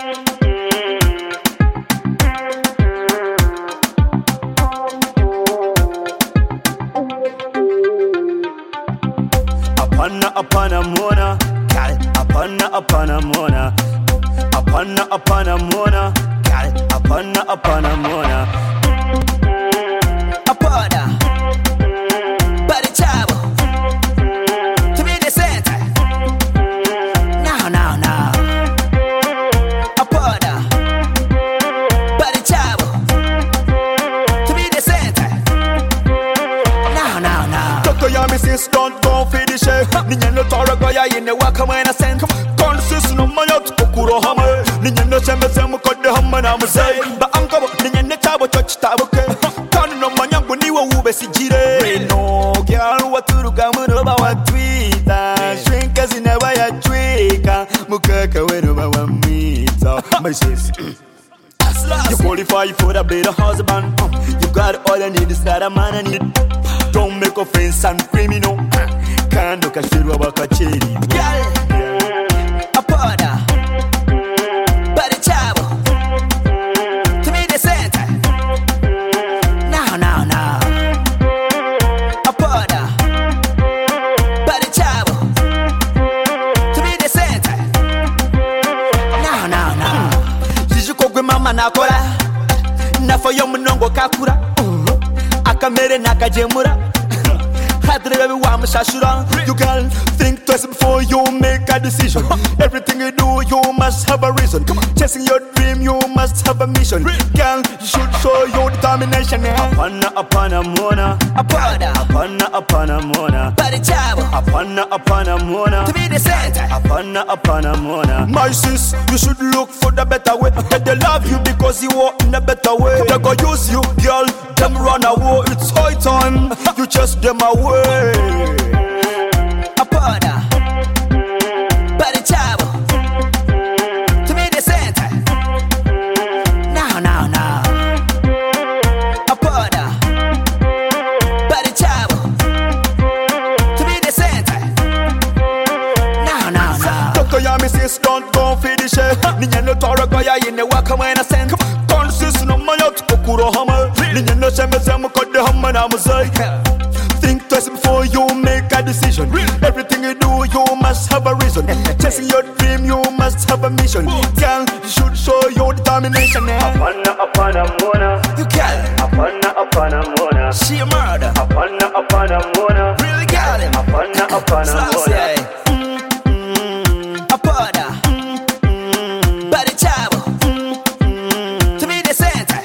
Apana mona, gal. Apana mona. Apana mona, gal. Apana mona. Apana, body chavo. To be the center. Now. Apana, body chavo. To be the center. Now. Toto ya mi sis don't go finish it. Ninya no tora goya yine waka mwena sent. Kon sis no manya tukukuro hama. Ninya no shembe semu kode hama na musay. Ba anko ninya ne tabo touch tabo ke. Kon no manya nguni wa ube si jire. No girl waturu gamuno ba wa Twitter. Shrinka zinewa ya twika. Mukaka wenu ba wa mita. My sis. You qualify for a better husband. You got all you need is that a man I need. Don't make offense and criminal. Can't look at you about a cherry. Girl, Apana, body chavo. To be the center. Now. Apana, body chavo. To be the center. Now. Jiji kogwe mama nakora. Nafa yo munongo kakura. Akamere nakajemura. You can think twice before you make a decision. Everything you do, you must have a reason. Chasing your dream, you must have a mission. Girl, you should show your determination. Apana mona. Apana mona. Body chavo. Apana mona. To be the center. Apana mona. My sis, you should look for the better way. That they love you because you are in a better way. They go use you, girl, them run away. It's high time, you chase them away. Apana, body chavo. To be the center. Now. Apana, body chavo. To be the center. Now. Toto ya mi sis don't go finish it. Ninya no tora goya yine waka mwena sent. Kon sis no manya tukukuro hama. Ninya no shembe semu kode hama na musay. Think twice before you make a decision. Everything you do, you must have a reason. Chasing your dream, you must have a mission. Girl, you should show your determination. Apana mona. You got it. Apana mona. She a murder. Apana mona. Really got it. Apana mona. Apana, body chavo. To be the center.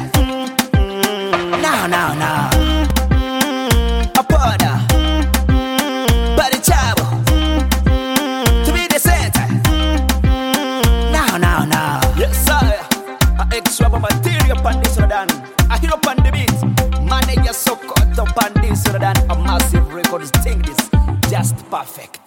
Now. Apana, body chavo. To be the center. Now. Yes, sir. A extra material pan this than a hero pan the beat. Manager so cut up pan this than a massive records. Think this just perfect.